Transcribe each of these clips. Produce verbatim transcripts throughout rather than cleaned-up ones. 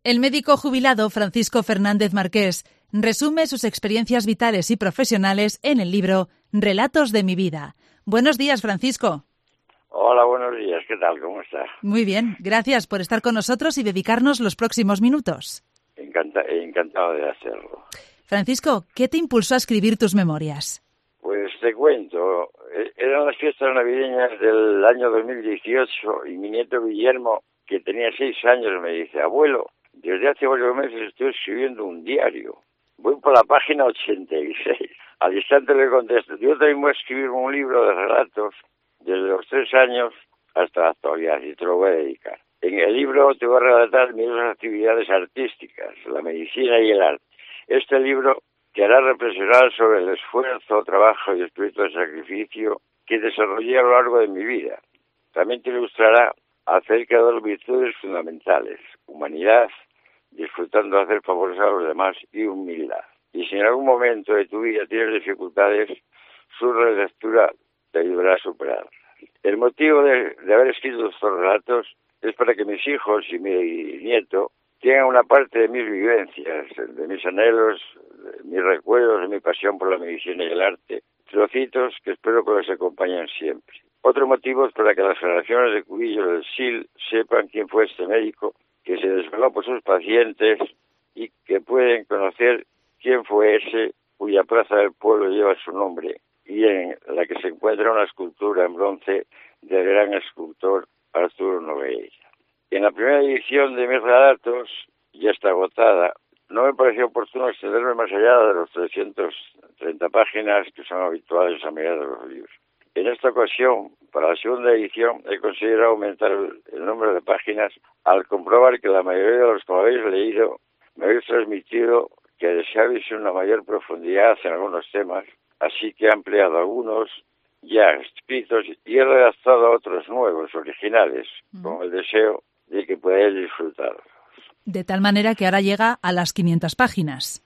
El médico jubilado Francisco Fernández Marqués resume sus experiencias vitales y profesionales en el libro Relatos de mi vida. Buenos días, Francisco. Hola, buenos días. ¿Qué tal? ¿Cómo estás? Muy bien. Gracias por estar con nosotros y dedicarnos los próximos minutos. Encanta, encantado de hacerlo. Francisco, ¿qué te impulsó a escribir tus memorias? Pues te cuento. Eran las fiestas navideñas del año dos mil dieciocho y mi nieto Guillermo, que tenía seis años, me dice: abuelo, desde hace varios meses estoy escribiendo un diario. Voy por la página ochenta y seis. Al instante le contesto: yo también voy a escribir un libro de relatos desde los tres años hasta la actualidad y te lo voy a dedicar. En el libro te voy a relatar mis dos actividades artísticas, la medicina y el arte. Este libro te hará reflexionar sobre el esfuerzo, trabajo y espíritu de sacrificio que desarrollé a lo largo de mi vida. También te ilustrará acerca de dos virtudes fundamentales: humanidad, disfrutando de hacer favores a los demás, y humildad. Y si en algún momento de tu vida tienes dificultades, su relectura te ayudará a superarlas. El motivo de, de haber escrito estos relatos es para que mis hijos y mi nieto tengan una parte de mis vivencias, de mis anhelos, de mis recuerdos, de mi pasión por la medicina y el arte, trocitos que espero que les acompañen siempre. Otro motivo es para que las generaciones de Cubillos del S I L sepan quién fue este médico que se desveló por sus pacientes y que pueden conocer quién fue ese cuya plaza del pueblo lleva su nombre y en la que se encuentra una escultura en bronce del gran escultor Arturo Nogueira. En la primera edición de mis relatos, ya está agotada, no me pareció oportuno extenderme más allá de los trescientas treinta páginas que son habituales a mirar de los libros. En esta ocasión, para la segunda edición, he considerado aumentar el, el número de páginas al comprobar que la mayoría de los que me habéis leído me habéis transmitido que deseabais una mayor profundidad en algunos temas, así que he ampliado algunos ya escritos y he redactado otros nuevos, originales, mm. con el deseo de que podáis disfrutarlos. De tal manera que ahora llega a las quinientas páginas.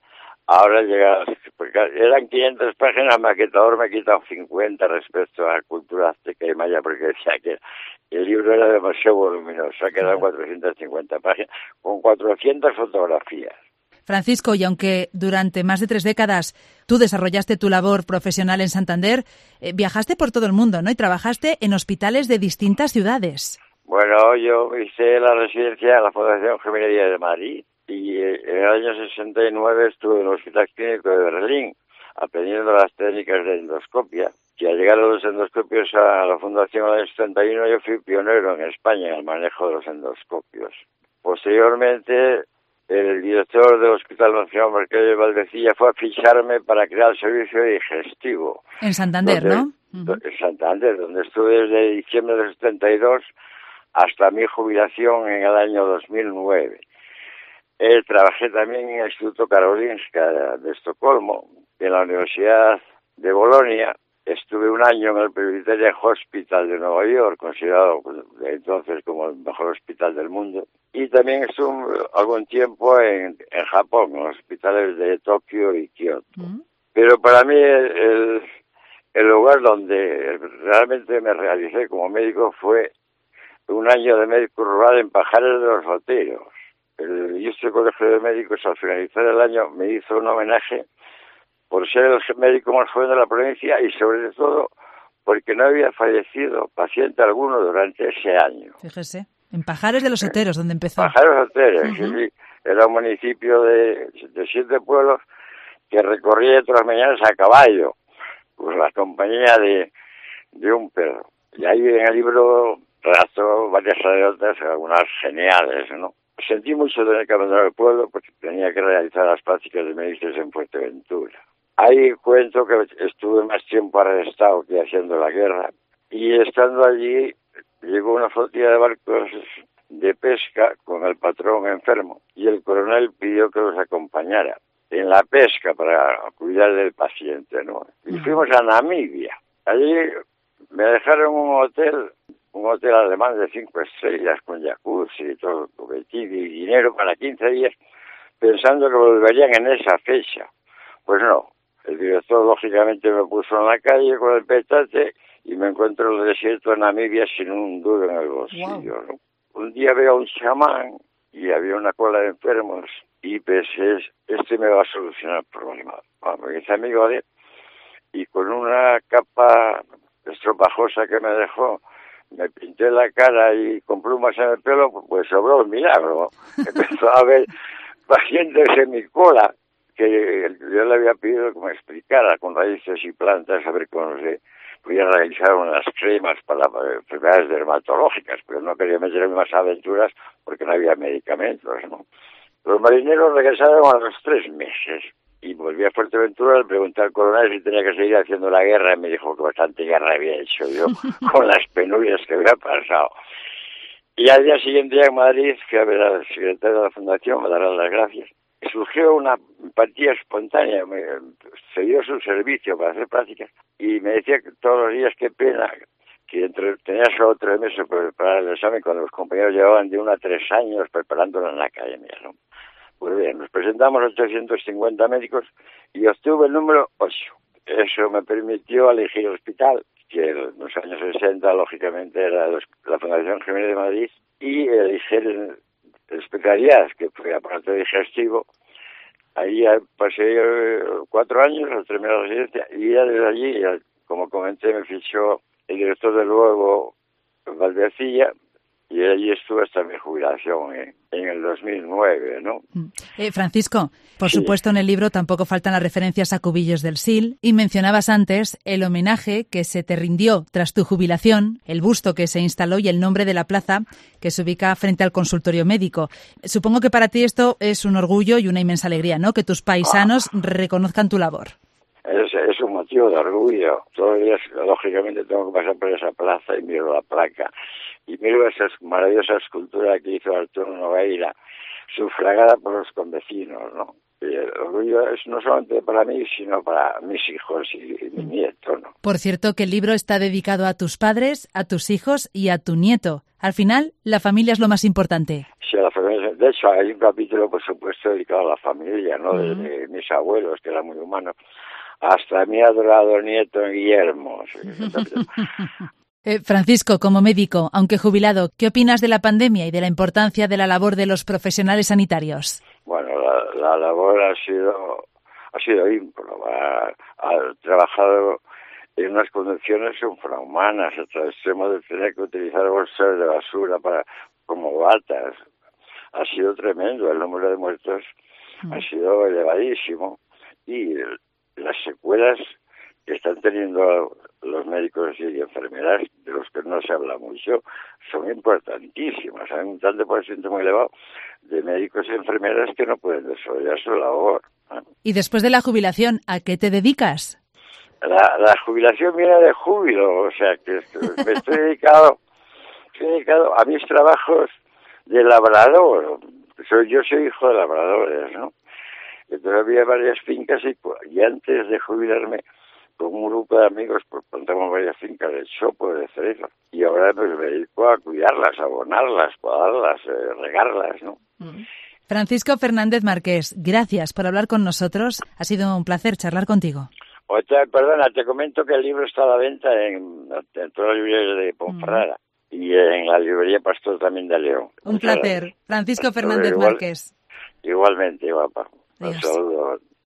Ahora llega, porque eran quinientas páginas, el maquetador me ha quitado cincuenta respecto a la cultura azteca y maya, porque decía que el libro era demasiado voluminoso, ha quedado en cuatrocientas cincuenta páginas, con cuatrocientas fotografías. Francisco, y aunque durante más de tres décadas tú desarrollaste tu labor profesional en Santander, eh, viajaste por todo el mundo, ¿no? Y trabajaste en hospitales de distintas ciudades. Bueno, yo hice la residencia en la Fundación Gemellería de Madrid y en el año sesenta y nueve estuve en el Hospital Clínico de Berlín aprendiendo las técnicas de endoscopia. Y al llegar a los endoscopios a la Fundación en el año setenta y uno yo fui pionero en España en el manejo de los endoscopios. Posteriormente, el director del Hospital Nacional Marqués de Valdecilla fue a ficharme para crear el servicio digestivo. En Santander, donde, ¿no? En Santander, donde estuve desde diciembre del setenta y dos hasta mi jubilación en el año dos mil nueve. Eh, trabajé también en el Instituto Karolinska de Estocolmo, en la Universidad de Bolonia. Estuve un año en el Presbyterian Hospital de Nueva York, considerado entonces como el mejor hospital del mundo. Y también estuve algún tiempo en, en Japón, en los hospitales de Tokio y Kioto. ¿Mm? Pero para mí el, el, el lugar donde realmente me realicé como médico fue un año de médico rural en Pajares de los Oteros. El Ilustre Colegio de Médicos, al finalizar el año, me hizo un homenaje por ser el médico más joven de la provincia y sobre todo porque no había fallecido paciente alguno durante ese año. Fíjese, en Pajares de los Oteros, donde empezó. Pajares de los Oteros, uh-huh. sí, sí. Era un municipio de, de siete pueblos que recorría todas las mañanas a caballo, pues la compañía de, de un perro. Y ahí en el libro redactó varias anécdotas, algunas geniales, ¿no? Sentí mucho tener que abandonar el pueblo porque tenía que realizar las prácticas de médicos en Fuerteventura. Ahí cuento que estuve más tiempo arrestado que haciendo la guerra y estando allí llegó una flotilla de barcos de pesca con el patrón enfermo y el coronel pidió que los acompañara en la pesca para cuidar del paciente, ¿no? Y fuimos a Namibia. Allí me dejaron un hotel, un hotel alemán de cinco estrellas con jacuzzi y todo, y dinero para quince días, pensando que volverían en esa fecha. Pues no, el director lógicamente me puso en la calle con el petate y me encuentro en el desierto de Namibia sin un duro en el bolsillo, wow. ¿no? Un día veo a un chamán y había una cola de enfermos y pensé, este me va a solucionar el problema. Bueno, me hice amigo de él y con una capa estropajosa que me dejó, me pinté la cara y con plumas en el pelo, pues sobró el milagro. Empezó a haber pacientes en mi cola que yo le había pedido que me explicara con raíces y plantas a ver cómo se podía realizar unas cremas para enfermedades dermatológicas, pero no quería meterme más aventuras porque no había medicamentos, ¿no? Los marineros regresaron a los tres meses y volví a Fuerteventura, le pregunté al coronel si tenía que seguir haciendo la guerra y me dijo que bastante guerra había hecho yo con las penurias que había pasado. Y al día siguiente ya en Madrid fui a ver al secretario de la Fundación, me dará las gracias. Surgió una empatía espontánea, me cedió su servicio para hacer prácticas y me decía que todos los días qué pena que entre, tenía solo tres meses para preparar el examen cuando los compañeros llevaban de uno a tres años preparándolo en la academia, ¿no? Pues bien, nos presentamos ochocientos cincuenta médicos y obtuve el número ocho. Eso me permitió elegir el hospital, que en los años sesenta, lógicamente, era la Fundación Jiménez de Madrid, y elegir especialidades, que fue aparte digestivo. Ahí pasé cuatro años, al terminar la residencia, y ya desde allí, ya, como comenté, me fichó el director del Luego, Valdecilla, y allí estuve hasta mi jubilación en, en el dos mil nueve, ¿no? Eh, Francisco, por sí. supuesto en el libro tampoco faltan las referencias a Cubillos del Sil y mencionabas antes el homenaje que se te rindió tras tu jubilación, el busto que se instaló y el nombre de la plaza que se ubica frente al consultorio médico. Supongo que para ti esto es un orgullo y una inmensa alegría, ¿no? Que tus paisanos ah. reconozcan tu labor. Es, es un motivo de orgullo. Todos los días, lógicamente, tengo que pasar por esa plaza y miro la placa. Y miro esa maravillosa escultura que hizo Arturo Nogueira, sufragada por los convecinos, ¿no? Y el orgullo es no solamente para mí, sino para mis hijos y, y mi nieto, ¿no? Por cierto, que el libro está dedicado a tus padres, a tus hijos y a tu nieto. Al final, la familia es lo más importante. Sí, la familia. De hecho, hay un capítulo, por supuesto, dedicado a la familia, ¿no? Uh-huh. Desde mis abuelos, que eran muy humanos, hasta mi adorado nieto Guillermo. eh, Francisco, como médico, aunque jubilado, ¿qué opinas de la pandemia y de la importancia de la labor de los profesionales sanitarios? Bueno, la, la labor ha sido ha sido ímproba. Ha, ha trabajado en unas condiciones infrahumanas, hasta el extremo de tener que utilizar bolsas de basura para como batas. Ha sido tremendo, el número de muertos mm. ha sido elevadísimo y las secuelas que están teniendo los médicos y enfermeras, de los que no se habla mucho, son importantísimas. Hay un tanto por ciento muy elevado de médicos y enfermeras que no pueden desarrollar su labor, ¿no? Y después de la jubilación, ¿a qué te dedicas? La, la jubilación viene de júbilo, o sea que me estoy dedicado, estoy dedicado a mis trabajos de labrador. Soy, yo soy hijo de labradores, ¿no? Entonces había varias fincas y, y antes de jubilarme, con un grupo de amigos, pues plantamos varias fincas de chopo, de cereza. Y ahora pues me dedico a cuidarlas, a abonarlas, podarlas, eh, regarlas, ¿no? Mm. Francisco Fernández Marqués, gracias por hablar con nosotros. Ha sido un placer charlar contigo. Otra, perdona, te comento que el libro está a la venta en, en todas las librerías de Ponferrada mm. y en la librería Pastor también de León. Un Muchas placer. Gracias. Francisco Fernández Igual, Marqués. Igualmente, guapa. Un saludo.